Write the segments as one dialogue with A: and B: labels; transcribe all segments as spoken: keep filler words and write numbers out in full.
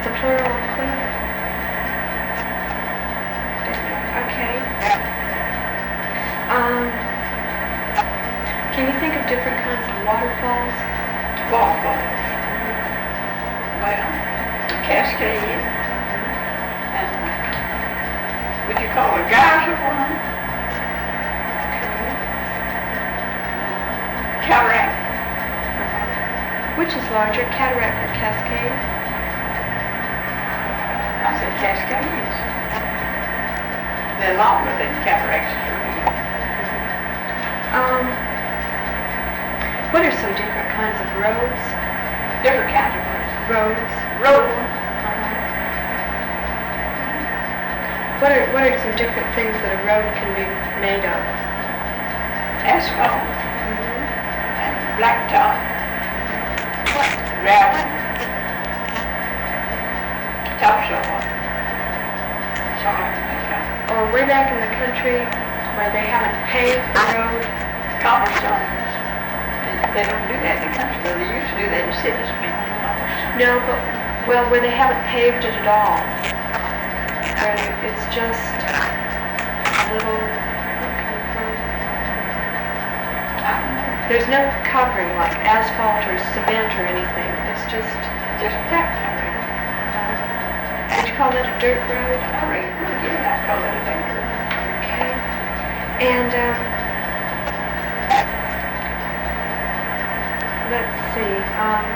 A: The plural of cliff? Okay. Um, can you think of different kinds of waterfalls?
B: Waterfalls. Well, Cascade. And would you call a geyser one? Cataract.
A: Which is larger, cataract or cascade?
B: I said Cascades. They're longer than cataracts true.
A: Um, what are some different kinds of roads?
B: Different kinds of roads.
A: Roads.
B: Road.
A: Uh-huh. What are what are some different things that a road can be made of?
B: Asphalt.
A: Mm-hmm.
B: And blacktop. Gravel. Topsoil. Soil.
A: Or way back in the country where they haven't paved the road.
B: Cobblestones. They, they don't do that in the country, though. They used to do that in cities.
A: No, but, well, where they haven't paved it at all. Where it's just a little, what kind of road? There's no covering like asphalt or cement or anything. It's just,
B: Just black covering.
A: uh, would you call that a dirt road?
B: I reckon, yeah, I call it a dirt road.
A: Okay. And, um, let's see, um,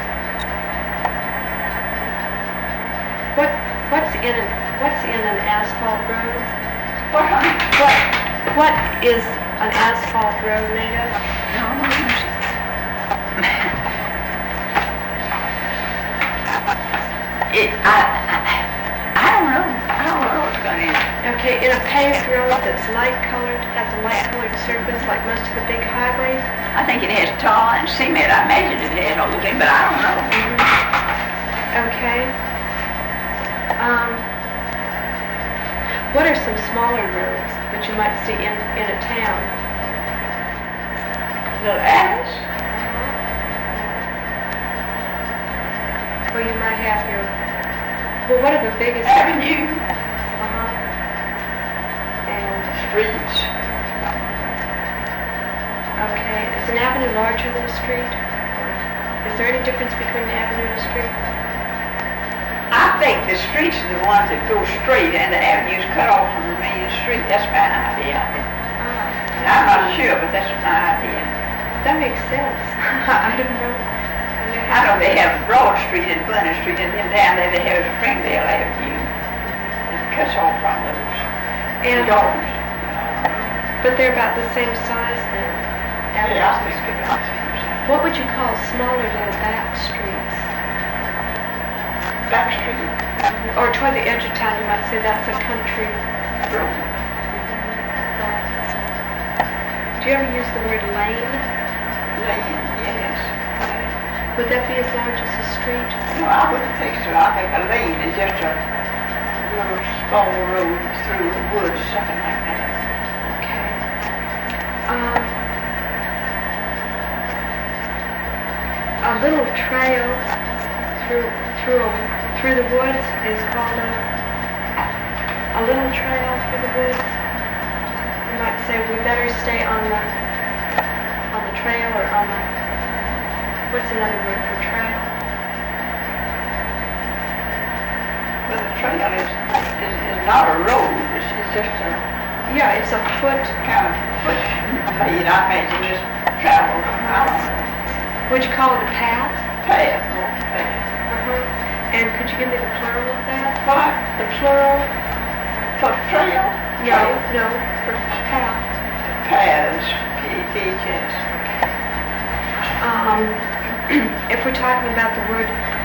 A: what, what's in an, what's in an asphalt road?
B: What, honey?
A: What, what is an asphalt road made of?
B: No, it, I, I, I don't know. I don't know what's going in.
A: Okay, in a paved road that's light colored, has a light colored surface like most of the big highways.
B: I think it has tar and cement. I imagine it has all the things, but I don't know.
A: Okay. Um, what are some smaller roads that you might see in, in a town?
B: Little alleys.
A: Where you might have your, well, what are the biggest?
B: Avenue.
A: Uh-huh. And,
B: Streets.
A: okay, is an avenue larger than a street? Or is there any difference between an avenue and a street?
B: I think the streets are the ones that go straight and the avenues cut off from the main street. That's my idea.
A: Ah,
B: I'm not sure, but that's my idea.
A: that makes sense. I don't know.
B: I know they have Broad Street and Glennon Street, and then down there they have Springdale Avenue. It cuts off from those
A: And,
B: doors.
A: but they're about the same size then?
B: Yeah, I
A: Avenues.
B: think it's about the same.
A: What would you call smaller little back streets?
B: Back Street.
A: Or toward the edge of town, you might say that's a country
B: Road.
A: road. Do you ever use the word lane?
B: Lane, yes.
A: Would that be as large as a street?
B: No, I wouldn't think so. I think a lane is just a little small road through the woods, something like that.
A: Okay. Um, a little trail through through a, through the woods is called a a little trail through the woods. You might say we better stay on the on the trail or on the, what's another word for trail?
B: Well, the trail is, is, is not a road. It's, it's just a
A: Yeah, it's a foot.
B: kind of foot made, I imagine, just travel. I don't know.
A: Would you call it a path?
B: Path, no path.
A: Uh-huh. And could you give me the plural of that?
B: What?
A: The plural?
B: For trail?
A: No, no, for path.
B: Paths. P A T H S.
A: Um, if we're talking about the word